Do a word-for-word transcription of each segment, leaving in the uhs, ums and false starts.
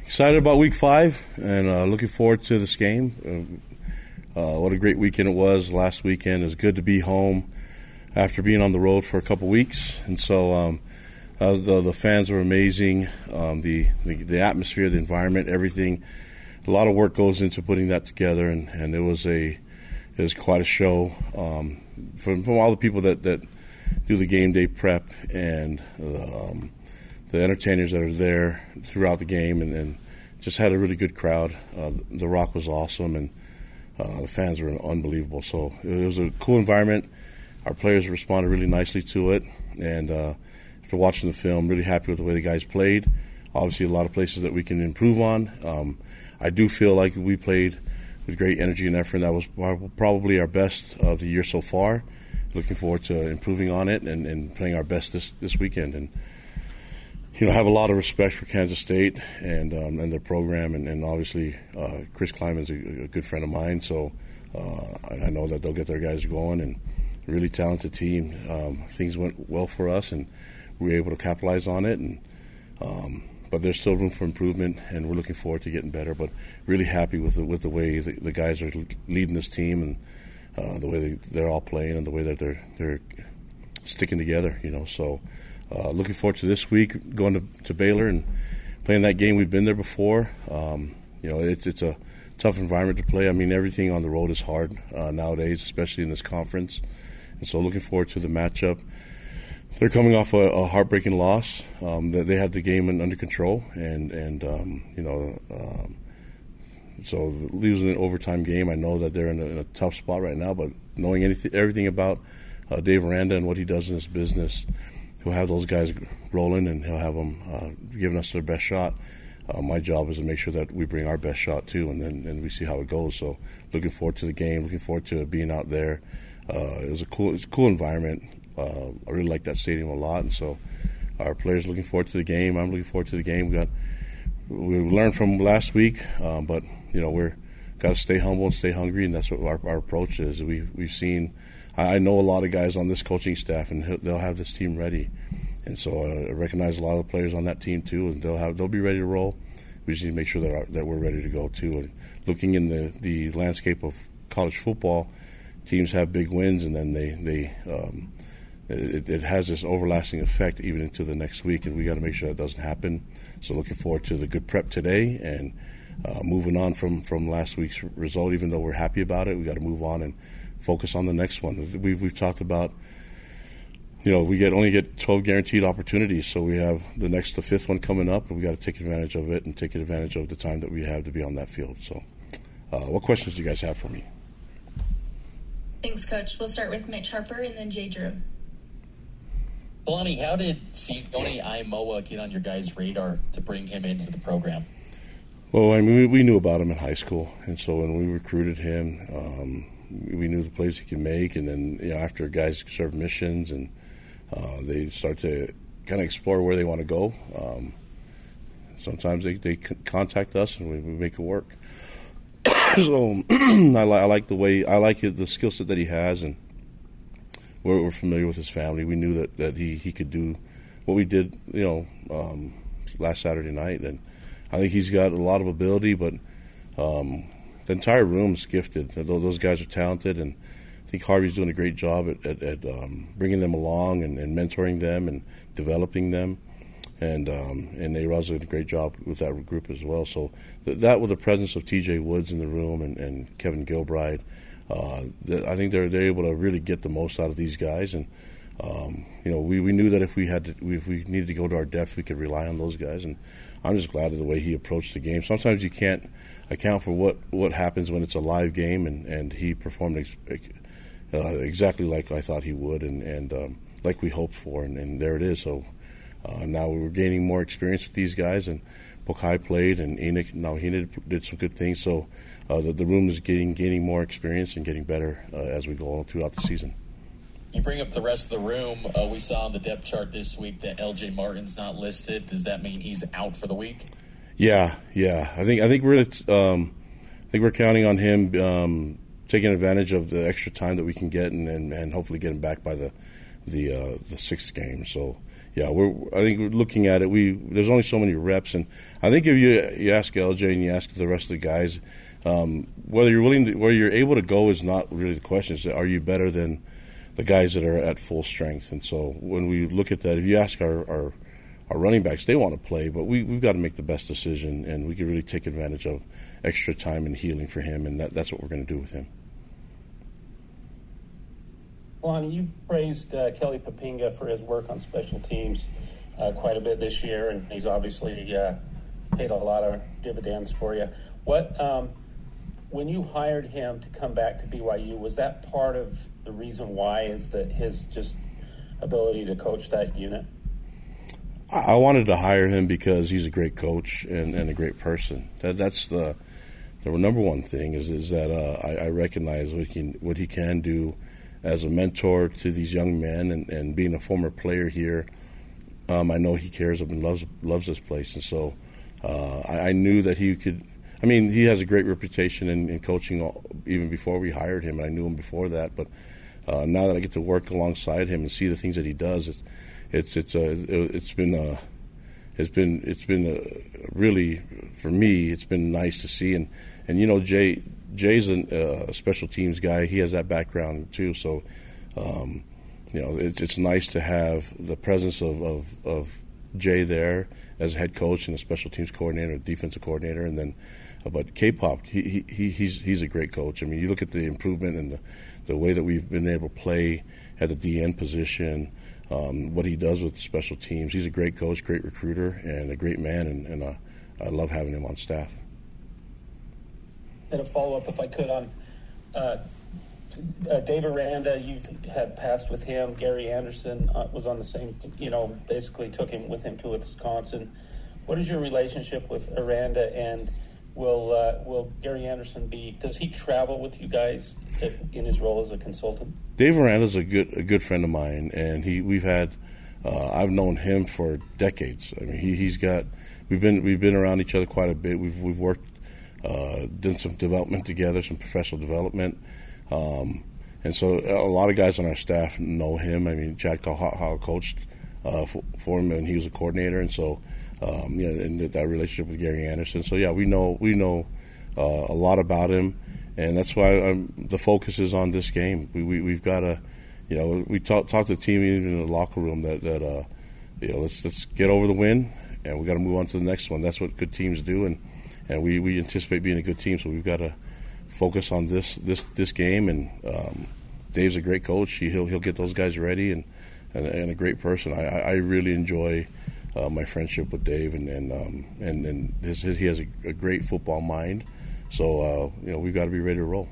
Excited about week five and uh, looking forward to this game. Uh, what a great weekend it was last weekend. It was good to be home after being on the road for a couple weeks. And so um, uh, the, the fans were amazing. Um, the, the the atmosphere, the environment, everything. A lot of work goes into putting that together, and, and it was a it was quite a show um, from, from all the people that, that do the game day prep and um, the entertainers that are there throughout the game, and, and just had a really good crowd. Uh, the Rock was awesome, and uh, the fans were unbelievable. So it was a cool environment. Our players responded really nicely to it, and uh, after watching the film, really happy with the way the guys played. Obviously, a lot of places that we can improve on. Um, I do feel like we played with great energy and effort, and that was probably our best of the year so far. Looking forward to improving on it and, and playing our best this, this weekend. And you know, have a lot of respect for Kansas State and um, and their program, and, and obviously uh, Chris Klieman's a, a good friend of mine, so uh, I know that they'll get their guys going, and a really talented team. Um, things went well for us, and we were able to capitalize on it, and um, but there's still room for improvement, and we're looking forward to getting better. But really happy with the, with the way the, the guys are leading this team, and uh, the way they, they're all playing, and the way that they're they're sticking together. You know, so. Uh, looking forward to this week, going to, to Baylor and playing that game. We've been there before. Um, you know, it's it's a tough environment to play. I mean, everything on the road is hard uh, nowadays, especially in this conference. And so looking forward to the matchup. They're coming off a, a heartbreaking loss. Um, they had the game under control, and, and um, you know, um, so losing an overtime game, I know that they're in a, in a tough spot right now, but knowing anything, everything about uh, Dave Aranda and what he does in this business, he'll have those guys rolling, and he'll have them uh, giving us their best shot. Uh, my job is to make sure that we bring our best shot too, and then and we see how it goes. So, looking forward to the game. Looking forward to being out there. Uh, it was a cool, it's a cool environment. Uh, I really like that stadium a lot, and so our players looking forward to the game. I'm looking forward to the game. We got we learned from last week, um, but you know we're got to stay humble and stay hungry, and that's what our, our approach is. We've we've seen. I know a lot of guys on this coaching staff, and they'll have this team ready. And so uh, I recognize a lot of the players on that team too, and they'll have they'll be ready to roll. We just need to make sure that our, that we're ready to go too. And looking in the, the landscape of college football, teams have big wins, and then they they um, it, it has this overlasting effect even into the next week, and we got to make sure that doesn't happen. So looking forward to the good prep today, and uh, moving on from from last week's result. Even though we're happy about it, we got to move on and focus on the next one. We've we've talked about, you know, we get only get twelve guaranteed opportunities, so we have the next, the fifth one coming up, and we got to take advantage of it and take advantage of the time that we have to be on that field. So, uh, what questions do you guys have for me? Thanks, Coach. We'll start with Mitch Harper and then Jay Drew. Lonnie, how did Sione Aimoa get on your guys' radar to bring him into the program? Well, I mean, we, we knew about him in high school, and so when we recruited him, um, we knew the plays he could make, and then you know after guys serve missions and uh, they start to kind of explore where they want to go. Um, sometimes they, they contact us and we, we make it work. So I, li- I like the way I like the skill set that he has, and we're, we're familiar with his family. We knew that, that he, he could do what we did, you know, um, last Saturday night, and I think he's got a lot of ability, but. Um, The entire room is gifted. Those guys are talented, and I think Harvey's doing a great job at, at, at um, bringing them along and, and mentoring them and developing them. And um, and A-Rod's doing a great job with that group as well. So th- that with the presence of T J Woods in the room and, and Kevin Gilbride, uh, th- I think they're they're able to really get the most out of these guys. And um, you know, we, we knew that if we had to, if we needed to go to our depth, we could rely on those guys. And I'm just glad of the way he approached the game. Sometimes you can't account for what, what happens when it's a live game, and, and he performed ex- uh, exactly like I thought he would, and, and um, like we hoped for, and, and there it is. So uh, now we're gaining more experience with these guys, and Pokai played, and Enoch Nauhina did some good things. So uh, the, the room is getting gaining more experience and getting better uh, as we go on throughout the season. You bring up the rest of the room. Uh, we saw on the depth chart this week that L J Martin's not listed. Does that mean he's out for the week? Yeah, yeah. I think I think we're um, I think we're counting on him um, taking advantage of the extra time that we can get, and, and, and hopefully get him back by the the uh, the sixth game. So yeah, we're. I think we're looking at it. We there's only so many reps, and I think if you you ask L J and you ask the rest of the guys, um, whether you're willing to, whether you're able to go is not really the question. It's are you better than the guys that are at full strength? And so when we look at that, if you ask our our, our running backs, they want to play, but we we've got to make the best decision, and we can really take advantage of extra time and healing for him, and that, that's what we're going to do with him. Lonnie, you've praised uh, Kelly Poppinga for his work on special teams uh, quite a bit this year, and he's obviously uh, paid a lot of dividends for you. What, um, when you hired him to come back to B Y U, was that part of the reason why? Is that his just ability to coach that unit? I wanted to hire him because he's a great coach and, and a great person. That, that's the the number one thing is is that uh, I, I recognize what he what he can do as a mentor to these young men, and, and being a former player here, um, I know he cares and loves loves this place, and so uh, I, I knew that he could. I mean, he has a great reputation in, in coaching all, even before we hired him, and I knew him before that. But uh, now that I get to work alongside him and see the things that he does, it's it's it's a it's been a it's been it's been a, really for me it's been nice to see, and and you know Jay. Jay's a uh, special teams guy. He has that background too. So, um, you know, it's, it's nice to have the presence of, of, of Jay there as a head coach and a special teams coordinator, defensive coordinator, and then, uh, but K-Pop, he, he he's he's a great coach. I mean, you look at the improvement and the the way that we've been able to play at the D N position, um, what he does with the special teams. He's a great coach, great recruiter, and a great man, and, and uh, I love having him on staff. And a follow-up, if I could, on uh, uh, Dave Aranda. You had passed with him. Gary Anderson uh, was on the same, you know, basically took him with him to Wisconsin. What is your relationship with Aranda, and will uh, will Gary Anderson be, does he travel with you guys in his role as a consultant? Dave Aranda's a good a good friend of mine, and he we've had, uh, I've known him for decades. I mean, he, he's got, we've been we've been around each other quite a bit. We've we've worked Uh, done some development together, some professional development. Um, and so a lot of guys on our staff know him. I mean, Chad Kyle coached uh, for, for him, and he was a coordinator. And so, um, you know, and that relationship with Gary Anderson. So, yeah, we know we know uh, a lot about him. And that's why I'm, the focus is on this game. We, we, we've got to, you know, we talk, talk to the team even in the locker room that, that uh, you know, let's, let's get over the win, and we got to move on to the next one. That's what good teams do. And And we, we anticipate being a good team, so we've got to focus on this this, this game. And um, Dave's a great coach. He, he'll he'll get those guys ready, and, and, and a great person. I, I really enjoy uh, my friendship with Dave, and and um, and, and his, his, he has a, a great football mind. So uh, you know, we've got to be ready to roll.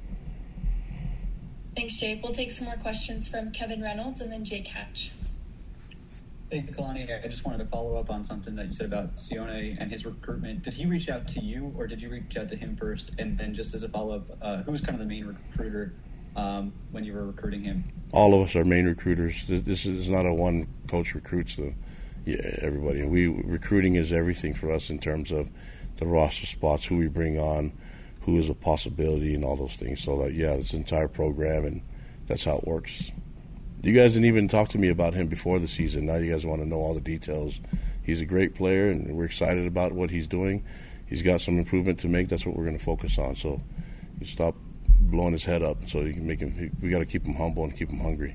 Thanks, Jay. We'll take some more questions from Kevin Reynolds and then Jake Hatch. Hey, Kalani, I just wanted to follow up on something that you said about Sione and his recruitment. Did he reach out to you, or did you reach out to him first? And then just as a follow-up, uh, who was kind of the main recruiter um, when you were recruiting him? All of us are main recruiters. This is not a one coach recruits the, yeah, everybody. And we recruiting is everything for us in terms of the roster spots, who we bring on, who is a possibility, and all those things. So, that, yeah, it's an entire program, and that's how it works. You guys didn't even talk to me about him before the season. Now you guys want to know all the details. He's a great player, and we're excited about what he's doing. He's got some improvement to make. That's what we're going to focus on. So you stop blowing his head up so you can make him. We got to keep him humble and keep him hungry.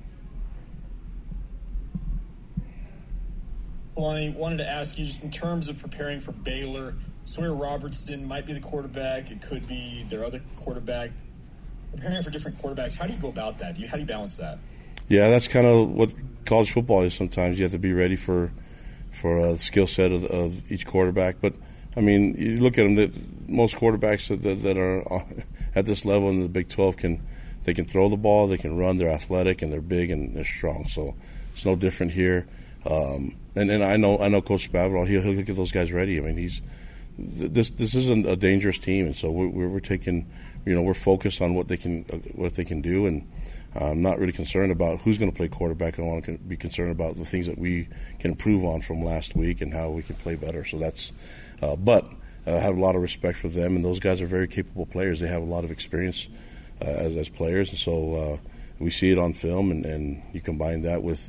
Lonnie, wanted to ask you, just in terms of preparing for Baylor, Sawyer Robertson might be the quarterback. It could be their other quarterback. Preparing for different quarterbacks, how do you go about that? Do you, how do you balance that? Yeah, that's kind of what college football is sometimes. You have to be ready for for a skill set of, of each quarterback. But, I mean, you look at them, that most quarterbacks that, that are at this level in the Big twelve, can they can throw the ball, they can run, they're athletic, and they're big and they're strong. So it's no different here. Um, and, and I know I know Coach Spavital, he'll, he'll get those guys ready. I mean, he's this this isn't a dangerous team, and so we're, we're taking, you know, we're focused on what they can what they can do, and I'm not really concerned about who's going to play quarterback. I want to be concerned about the things that we can improve on from last week and how we can play better. So that's, uh, but uh, I have a lot of respect for them, and those guys are very capable players. They have a lot of experience uh, as as players, and so uh, we see it on film, and, and you combine that with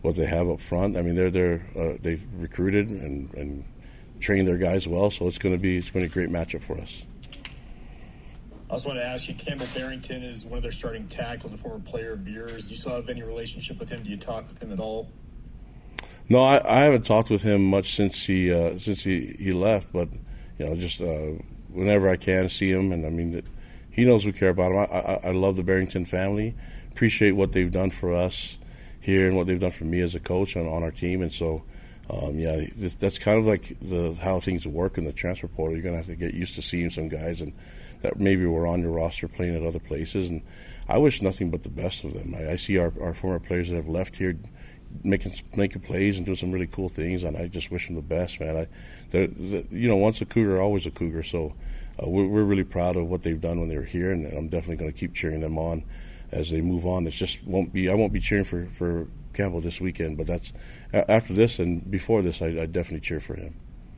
what they have up front. I mean, they're they're uh, they've recruited and, and trained their guys well, so it's going to be it's going to be a great matchup for us. I also want to ask you, Campbell Barrington is one of their starting tackles, a former player of yours. Do you still have any relationship with him? Do you talk with him at all? No, I, I haven't talked with him much since he uh, since he, he left, but you know, just uh, whenever I can see him, and I mean, that he knows we care about him. I, I, I love the Barrington family, appreciate what they've done for us here and what they've done for me as a coach and on our team, and so um, yeah, this, that's kind of like the how things work in the transfer portal. You're gonna have to get used to seeing some guys and that maybe were on your roster playing at other places, and I wish nothing but the best of them. I, I see our, our former players that have left here making making plays and doing some really cool things, and I just wish them the best, man. I, they're, they're, you know, once a Cougar, always a Cougar. So uh, we're, we're really proud of what they've done when they were here, and I'm definitely going to keep cheering them on as they move on. It just won't be I won't be cheering for, for Campbell this weekend, but that's after this and before this, I, I definitely cheer for him.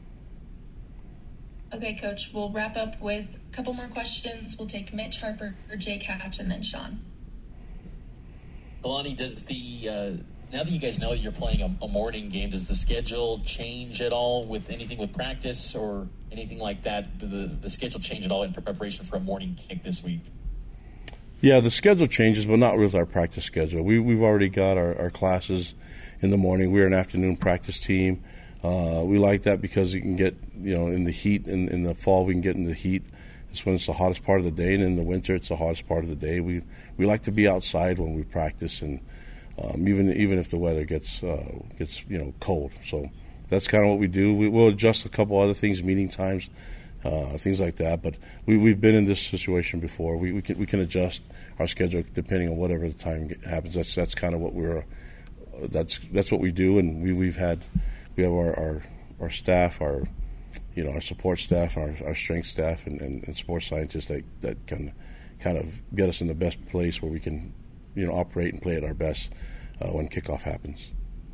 Okay, Coach, we'll wrap up with a couple more questions. We'll take Mitch Harper, Jake Hatch, and then Sean. Kalani, does the uh, now that you guys know that you're playing a, a morning game, does the schedule change at all with anything with practice or anything like that? Did the, the schedule change at all in preparation for a morning kick this week? Yeah, the schedule changes, but not with our practice schedule. We, we've already got our, our classes in the morning. We're an afternoon practice team. Uh, we like that because you can get, you know, in the heat, in, in the fall we can get in the heat. It's when it's the hottest part of the day, and in the winter it's the hottest part of the day. We we like to be outside when we practice, and um, even even if the weather gets uh, gets you know cold. So that's kind of what we do. We, we'll adjust a couple other things, meeting times, uh, things like that. But we we've been in this situation before. We we can we can adjust our schedule depending on whatever the time happens. That's that's kind of what we're that's that's what we do, and we we've had. We have our, our, our staff, our you know our support staff, our, our strength staff, and, and, and sports scientists that, that can kind of get us in the best place where we can you know operate and play at our best uh, when kickoff happens.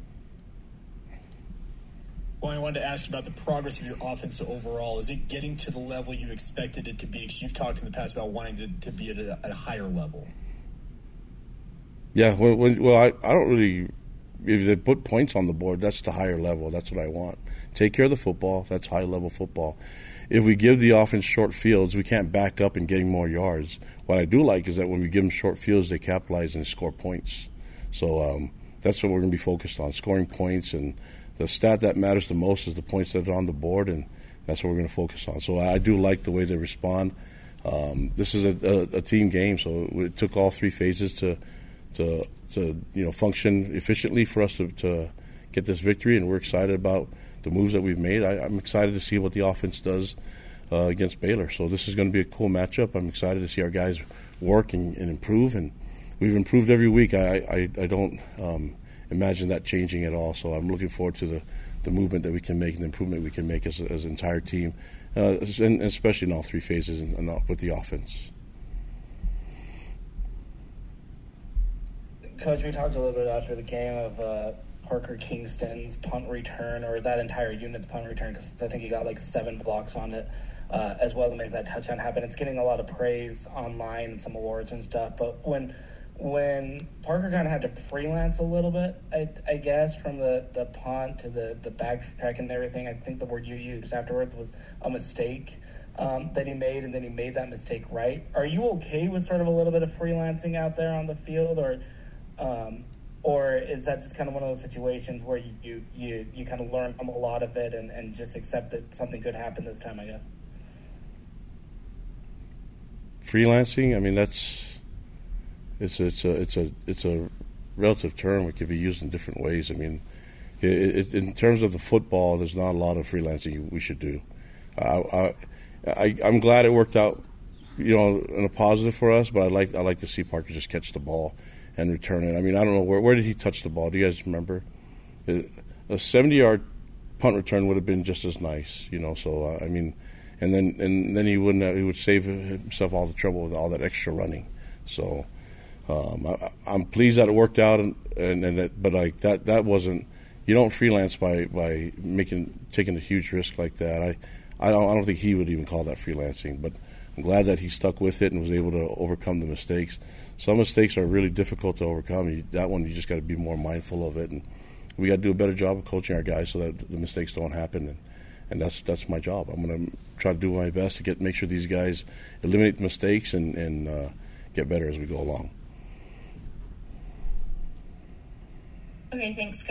Well, I wanted to ask you about the progress of your offense overall. Is it getting to the level you expected it to be? Because you've talked in the past about wanting to, to be at a, at a higher level. Yeah, well, when, well I, I don't really. If they put points on the board, that's the higher level. That's what I want. Take care of the football. That's high-level football. If we give the offense short fields, we can't back up in getting more yards. What I do like is that when we give them short fields, they capitalize and score points. So um, that's what we're going to be focused on, scoring points. And the stat that matters the most is the points that are on the board, and that's what we're going to focus on. So I do like the way they respond. Um, this is a, a, a team game, so it took all three phases to to to you know function efficiently for us to, to get this victory, and we're excited about the moves that we've made. I, I'm excited to see what the offense does uh, against Baylor. So this is going to be a cool matchup. I'm excited to see our guys work and, and improve, and we've improved every week. I I, I don't um, imagine that changing at all. So I'm looking forward to the, the movement that we can make and the improvement we can make as, as an entire team, uh, and especially in all three phases and, and with the offense. Coach, we talked a little bit after the game of uh, Parker Kingston's punt return, or that entire unit's punt return, because I think he got like seven blocks on it uh, as well to make that touchdown happen. It's getting a lot of praise online and some awards and stuff, but when when Parker kind of had to freelance a little bit, I, I guess, from the, the punt to the, the backtrack and everything, I think the word you used afterwards was a mistake um, that he made, and then he made that mistake right. Are you okay with sort of a little bit of freelancing out there on the field, or Um, or is that just kind of one of those situations where you, you, you, you kind of learn from a lot of it and, and just accept that something could happen this time, I guess? Freelancing, I mean, that's it's it's a it's a it's a relative term. It can be used in different ways. I mean, it, it, in terms of the football, there's not a lot of freelancing we should do. I, I, I I'm glad it worked out, you know, in a positive for us. But I like I like to see Parker just catch the ball and return it. I mean, I don't know, where where did he touch the ball? Do you guys remember? A seventy-yard punt return would have been just as nice, you know. So uh, I mean, and then and then he wouldn't have, he would save himself all the trouble with all that extra running. So um, I, I'm pleased that it worked out, and and, and that, but like that that wasn't. You don't freelance by, by making taking a huge risk like that. I I don't I don't think he would even call that freelancing, but. I'm glad that he stuck with it and was able to overcome the mistakes. Some mistakes are really difficult to overcome. You, that one, you just got to be more mindful of it, and we got to do a better job of coaching our guys so that the mistakes don't happen. And, and that's that's my job. I'm going to try to do my best to get make sure these guys eliminate the mistakes and, and uh, get better as we go along. Okay, thanks, Coach.